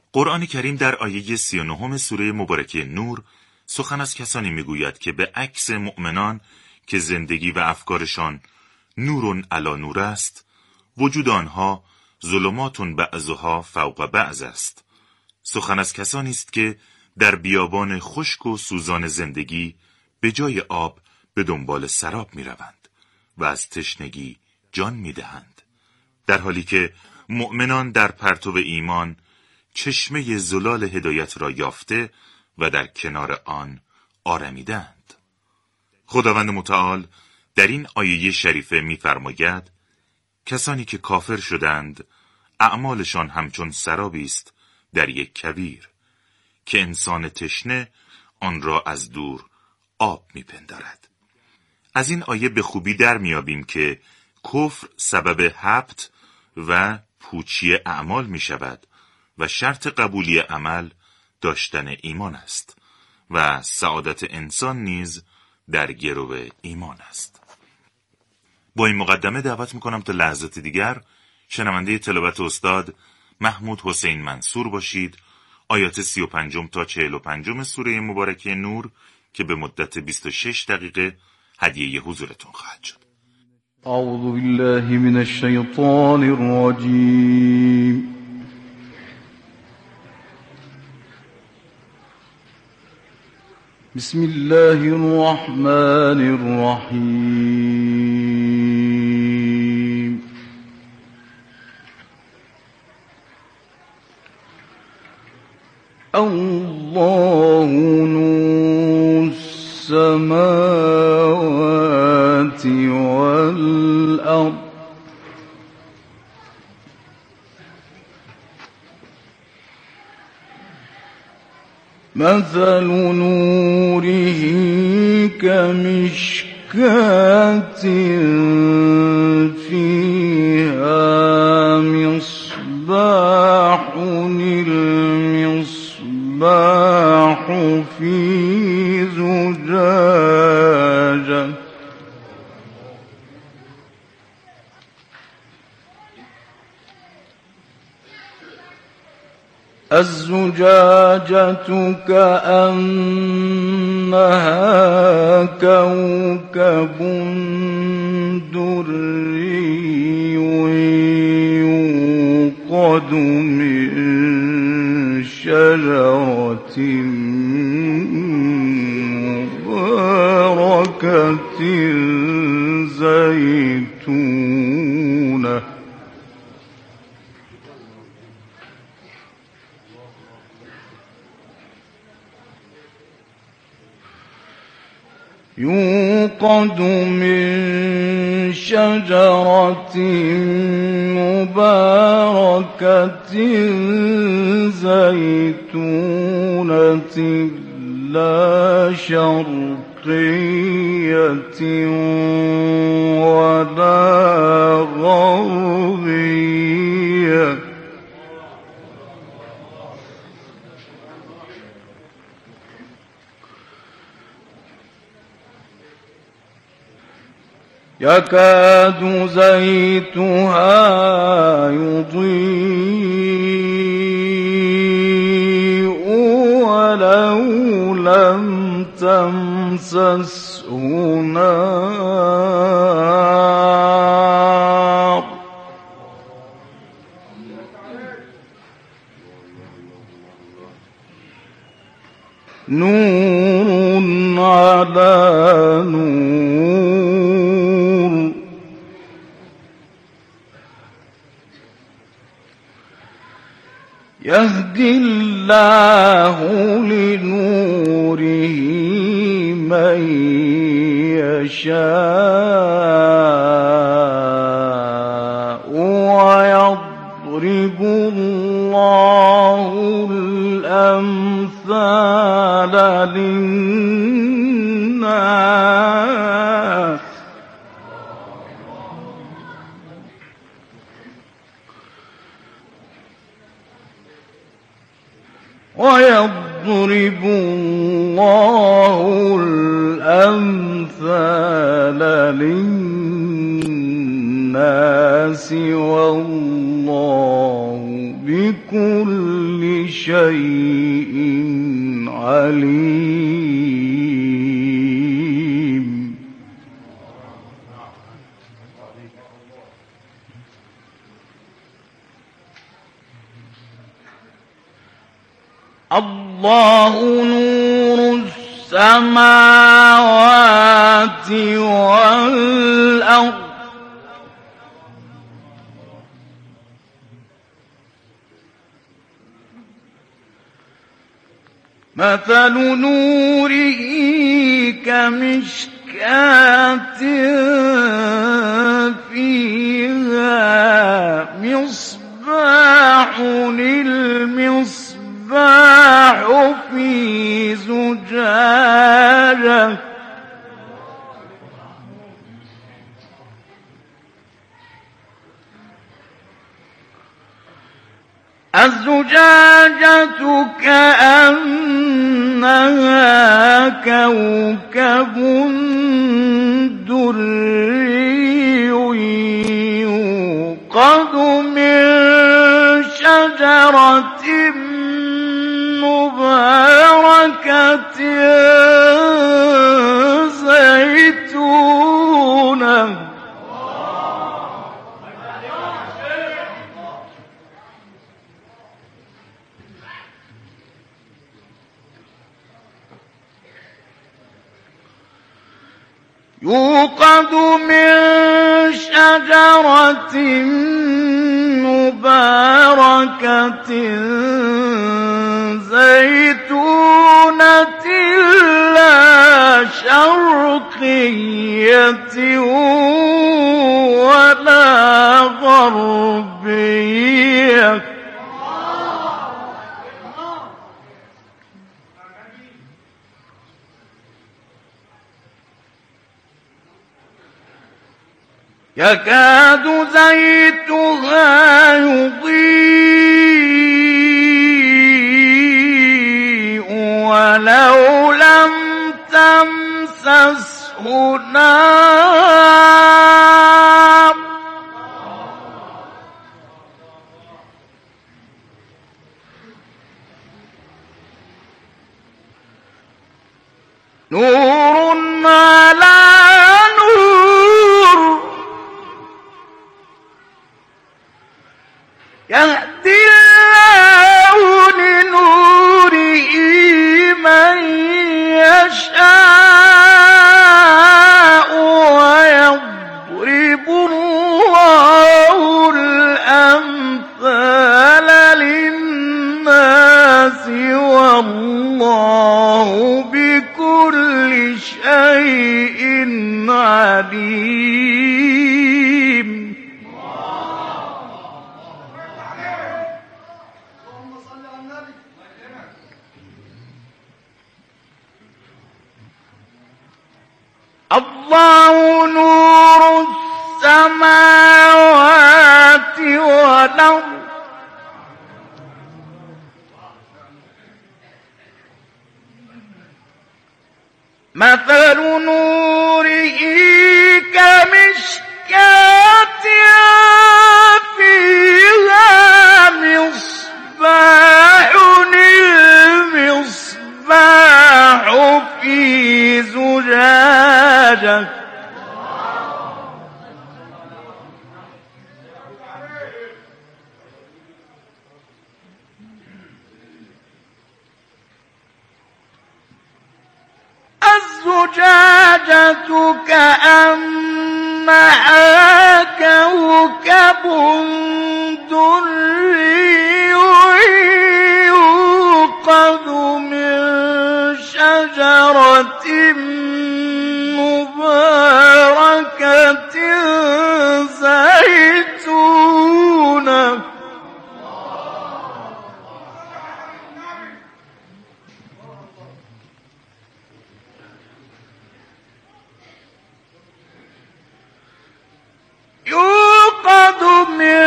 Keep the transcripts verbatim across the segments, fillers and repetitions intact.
قرآن کریم در آیه سی و نهم سوره مبارکه نور سخن از کسانی میگوید که به عکس مؤمنان که زندگی و افکارشان نورون علی نور است، وجود آنها ظلماتون بعضها فوق بعض است. سخن از کسانی است که در بیابان خشک و سوزان زندگی به جای آب به دنبال سراب می روند و از تشنگی جان می دهند، در حالی که مؤمنان در پرتو ایمان چشمه زلال هدایت را یافته و در کنار آن آرمیدند. خداوند متعال در این آیه شریفه می‌فرماید کسانی که کافر شدند اعمالشان همچون سرابی است در یک کویر که انسان تشنه آن را از دور آب می‌پندارد. از این آیه به خوبی در میابیم که کفر سبب حبط و پوچی اعمال می شود و شرط قبولی عمل داشتن ایمان است و سعادت انسان نیز در گرو ایمان است. با این مقدمه دعوت میکنم تا لحظات دیگر شنونده تلاوت استاد محمود حسین منصور باشید. آیات سی و پنجم تا چهل و پنجم سوره مبارکه نور که به مدت بیست و شش دقیقه هدیه حضورتون خواهد شد. اعوذ بالله من الشیطان الرجیم. بسم الله الرحمن الرحیم. الله نور السماوات والأرض مثل نوره كمشكاة فيها مصباح المصباح في زجاجة الزجاجة كأنها كوكب دري يوقد من شجرة مباركة زيتونة يوقد من شجرة مباركة زيتونة لا شرقية ولا غربية يكاد زيتها يضيء ولو لم تمسسه نار نور على نور يهدي الله لنوره من يشاء ويضرب الله الأمثال للناس ويضرب الله الأمثال للناس الناس والله بكل شيء عليم. الله نور السماوات والأرض مثل نوره كمشكاة فيها مصباح، المصباح في زجاجة الزجاجة كأنها كوكب دري يوقد من شجرة مباركة زيتونة يوقد من شجرة مباركة زيتونة لا شرقية ولا غربية يكاد زيتها يضيء ولو لم تمسسه نار نور على نور يهدي الله لنوره من يشاء ويضرب الله الأمثال للناس والله بكل شيء عليم. الله نور السماوات والأرض مثل نوره كمشكاة فيها مصباح، المصباح في زجاجة الزجاجة كأنها كوكب دري يوقد من شجرة مباركة زيتونة يوقد من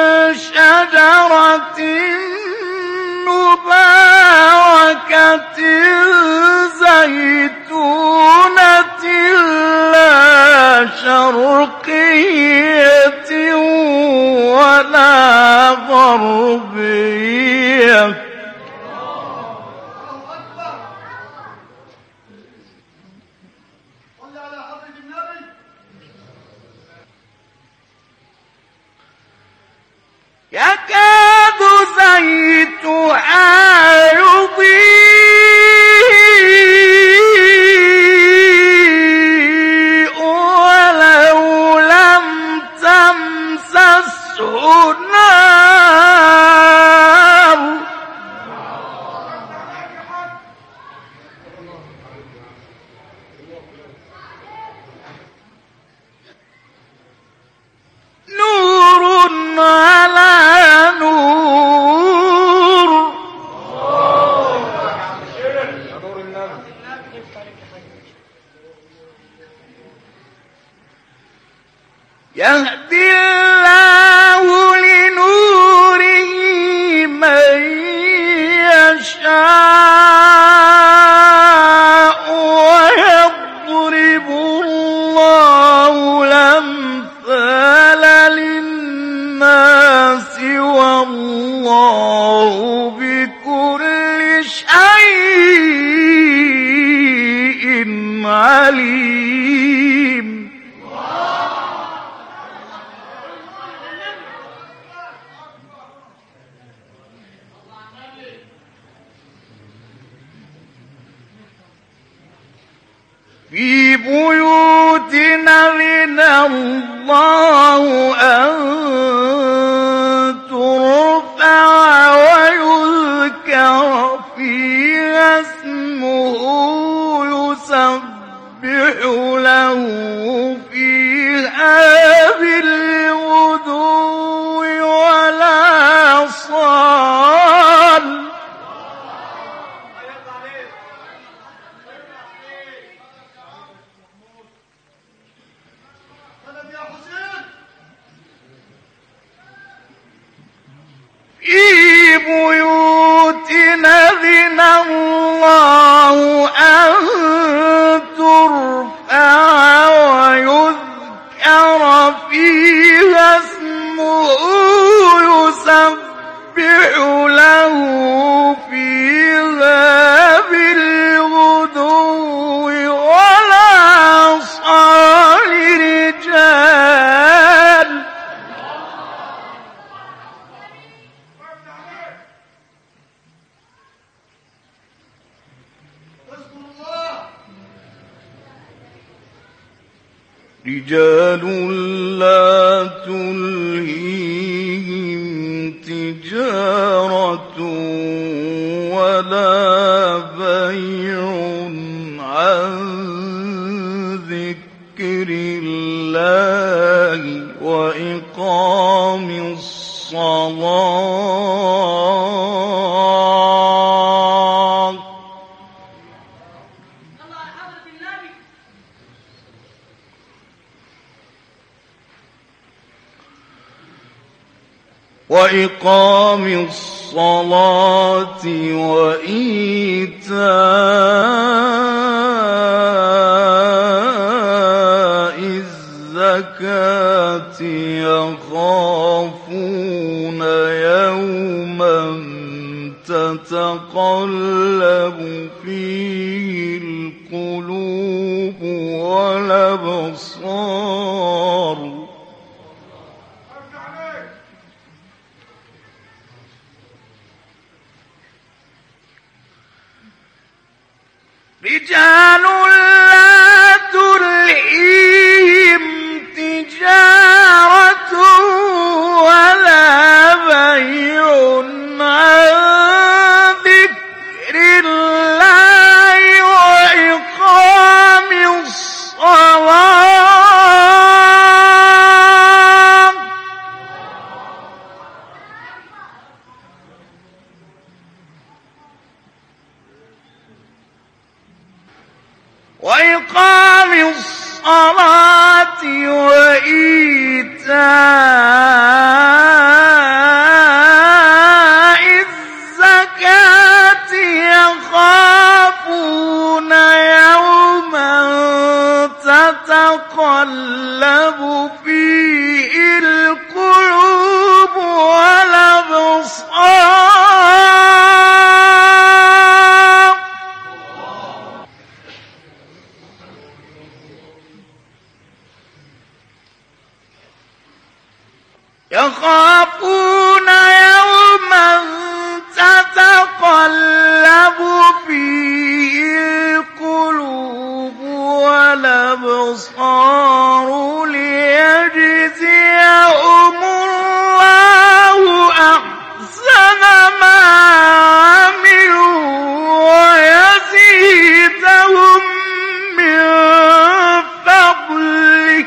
شجرة مباركة زيتونة لا شرقية غربية. يكاد زيتها يضيء ولو لم تمسسه نار نور على نور يهدي الله لنوره من يشاء ويضرب الله الأمثال للناس والله بكل شيء عليم. في بيوت أذن الله أن ترفع ويذكر فيها اسمه يسبح له فيها بالغدو والآصال. في بيوت أذن الله أن ترفع ويذكر فيها اسمه يسبح له فيها بالغدو والآصال رجال رجال لا تلهيهم تجارة ولا بيع عن ذكر الله وإقام الصلاة وإقام الصلاة وإيتاء الزكاة يخافون يوما تتقلب فيه القلوب والأبصار. رجال لا تلهيهم تجارة ولا بيع عن ذكر الله وإقام الصلاة وإقام الصلاة وإيتاء الزكاة يخافون يوما تتقلب فيه القلوب والأبصار. يخافون يوما تتقلب فيه القلوب والأبصار ليجزيهم الله أحسن ما عملوا ويزيدهم من فضله.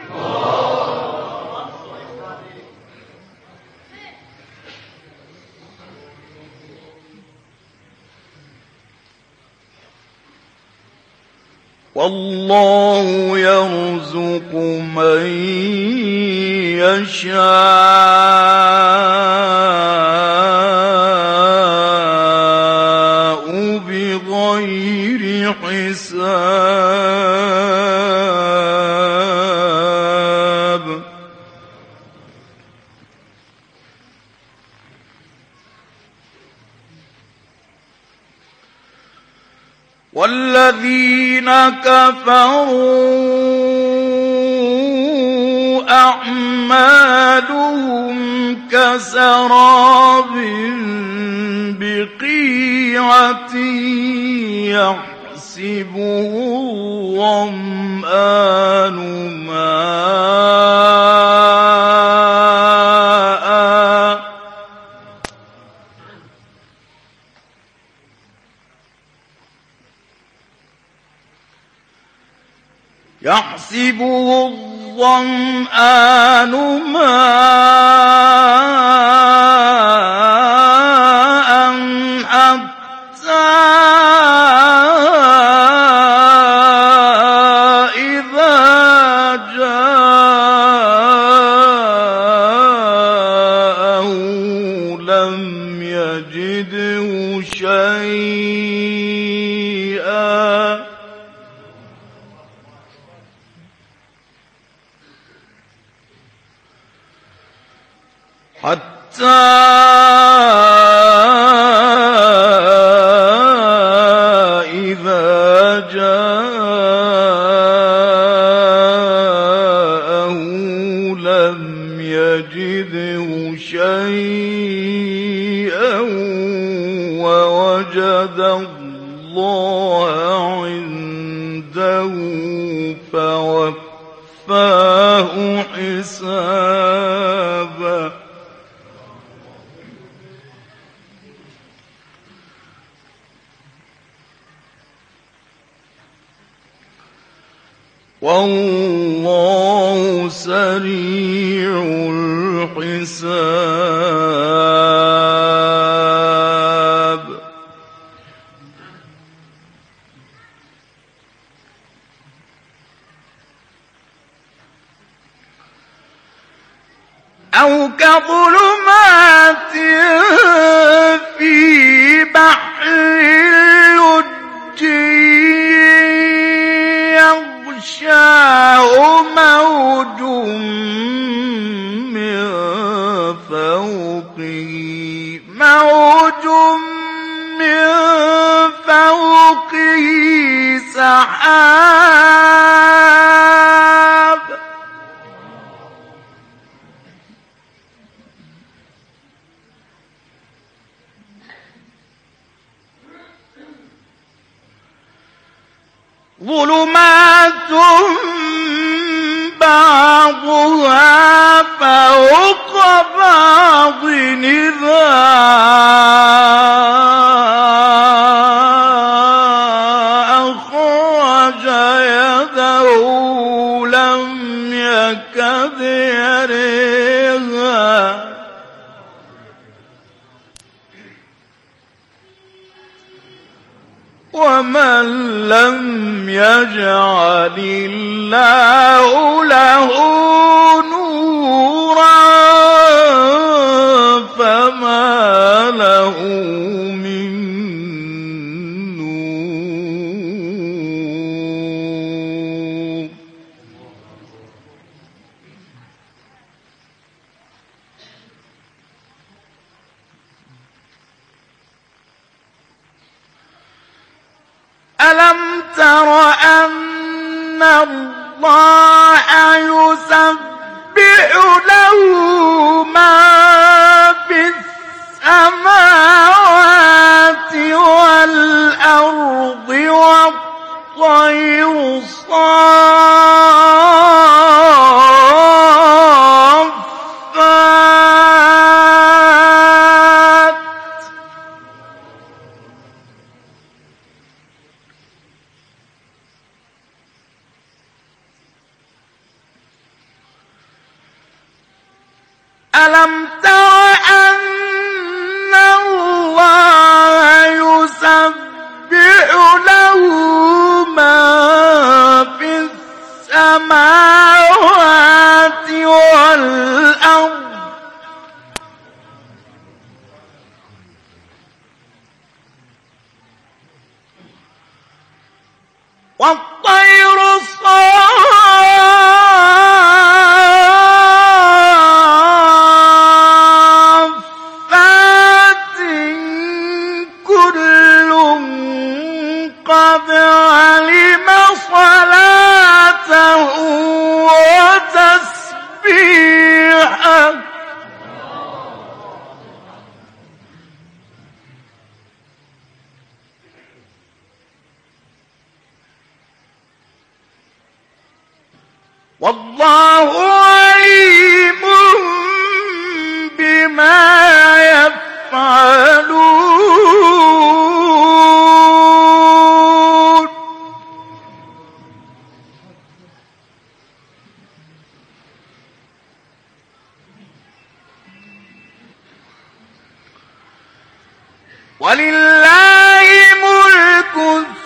والله يرزق من يشاء بغير حساب. والذين كفروا أعمالهم كسراب بقيعة يحسبه الظمآن ماء يحسبه الظمآن ماء حتى إذا جاءه لم يجده شيئا حتى إذا جاءه لم يجده شيئا ووجد الله عنده فوفاه حسابا. والله سريع الحساب. أو كظلمات في بحر لجي يغشاه موج من فوقه موج من فوقه سحاب ظلمات بعضها فوق بعض إذا أخرج يده لم يكد يريها ومن لم يجعل الله له نورا فما له من نور. ألم تر أن الله يسبح له ألم تر أن الله يسبح له ما في السماوات والأرض والطير صافات كل قد علم صلاته وتسبيحه والله عليم بما يفعلون ولله ملك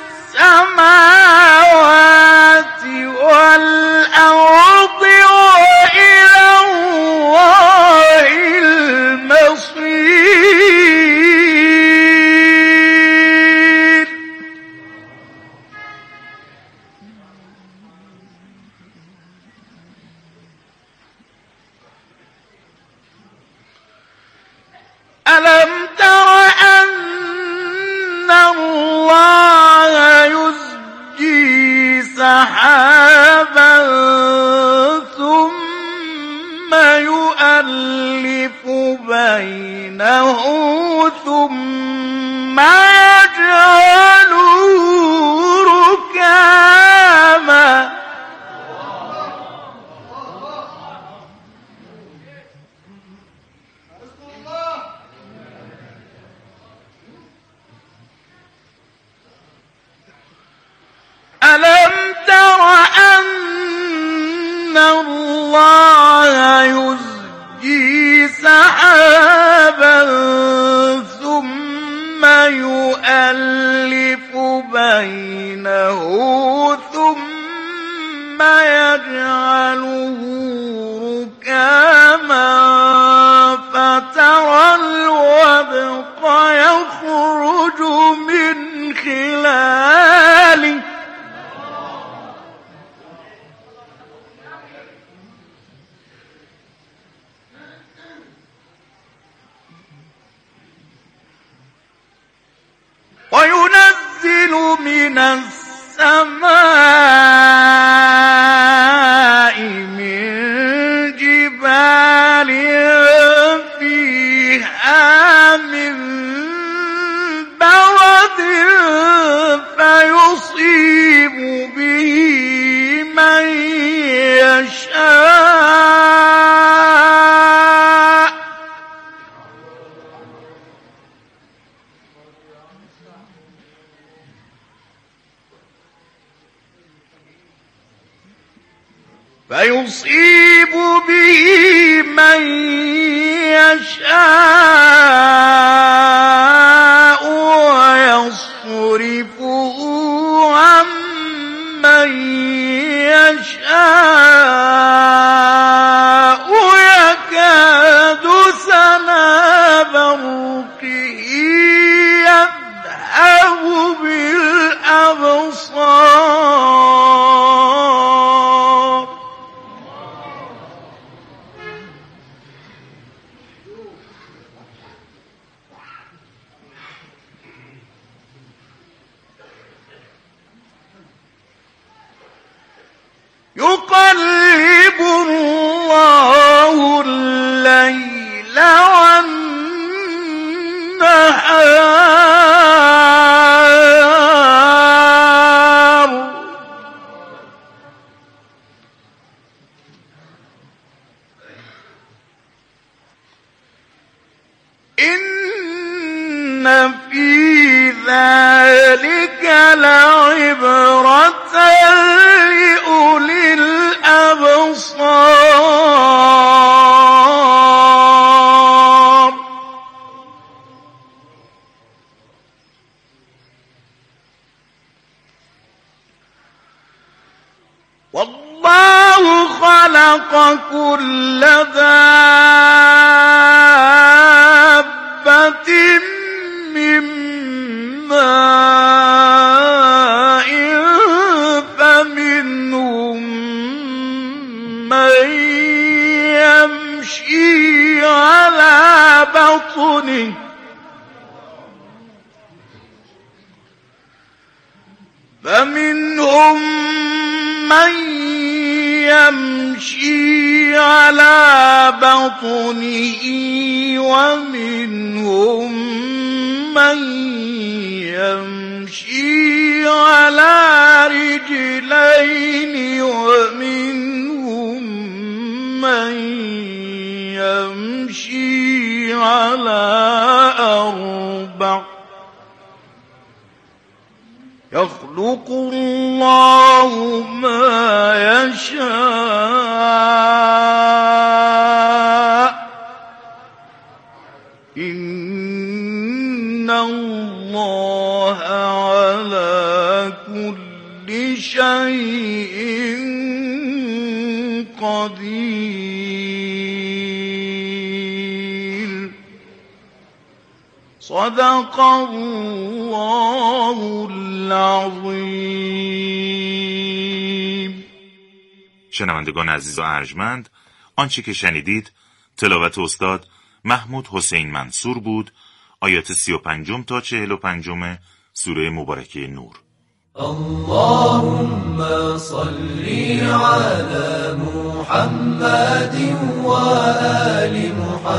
السماوات والأرض وإلى الله المصير ألم تر أن الله يزجي سحابا ثم يؤلف بينه ثم يجعله ركاما ألم تر أن الله يزجي سحابا ثم يؤلف بينه ثم يجعله ركاما فترى الودق يخرج من خلاله وينزل من السماء من جبال فيها من برد فيصيب به من يشاء فيصيب به من يشاء ويصرفه عن من يشاء يكاد سنا برقه يذهب بالأبصار يقلب الله الليل والنهار فی ذلک لعبرة لأولی الأبصار. والله خلق كل دابة من ماء فمنهم من يمشي على بطنه فمنهم من يمشي على بطنه ومنهم من يمشي على رجلين ومنهم من يمشي على أربع يخلق الله ما يشاء إن الله على كل شيء قدير. صدق الله العظیم. شنوندگان عزیز و ارجمند، آنچه که شنیدید تلاوت استاد محمود حسین منصور بود. آیات سی و پنجم تا چهل و پنجم سوره مبارکه نور. اللهم صل على محمد وآل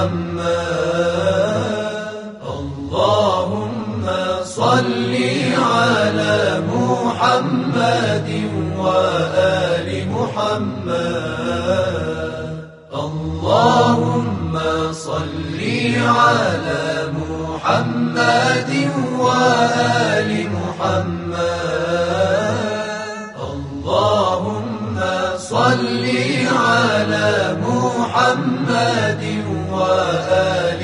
محمد. اللهم صل على محمد وآل محمد. اللهم صل على محمد وآل محمد. اللهم صل على محمد وآل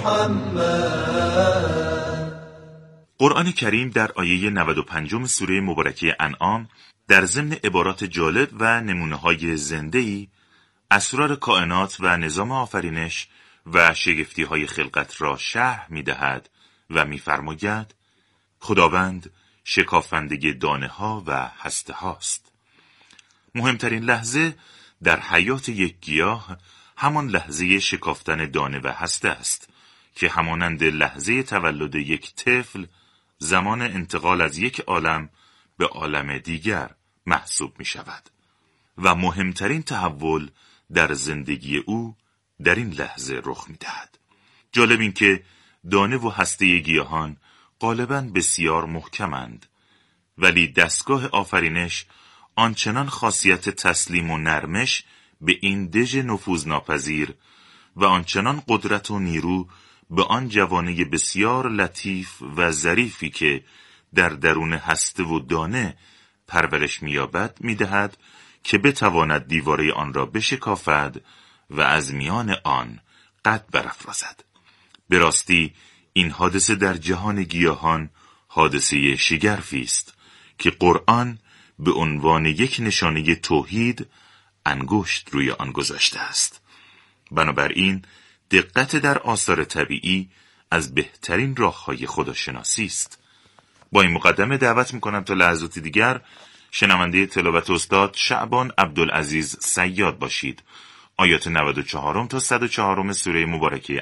محمد. قرآن کریم در آیه نود و پنج سوره مبارکه انعام در ضمن عبارات جالب و نمونه‌های زنده‌ای اسرار کائنات و نظام آفرینش و شگفتی‌های خلقت را شرح می‌دهد و می‌فرماید خداوند شکافنده دانه‌ها و هسته هاست. مهمترین لحظه در حیات یک گیاه همان لحظه شکافتن دانه و هسته است که همانند لحظه تولد یک طفل زمان انتقال از یک عالم به عالم دیگر محسوب می شود و مهمترین تحول در زندگی او در این لحظه رخ می دهد. جالب این که دانه و هسته گیاهان غالباً بسیار محکمند، ولی دستگاه آفرینش آنچنان خاصیت تسلیم و نرمش به این دژ نفوذناپذیر و آنچنان قدرت و نیرو به آن جوانه بسیار لطیف و ظریفی که در درون هسته و دانه پرورش می‌یابد می‌دهد که بتواند دیواره آن را بشکافد و از میان آن قد برافرازد. به راستی این حادثه در جهان گیاهان حادثه شگرفی است که قرآن به عنوان یک نشانه توحید انگشت روی آن گذاشته است. بنابراین دقت در آثار طبیعی از بهترین راه‌های خداشناسی است. با این مقدمه دعوت می‌کنم تا لحظاتی دیگر شنونده تلاوت استاد شعبان عبدالعزیز صیاد باشید. آیات نود و چهار تا صد و چهار سوره مبارکه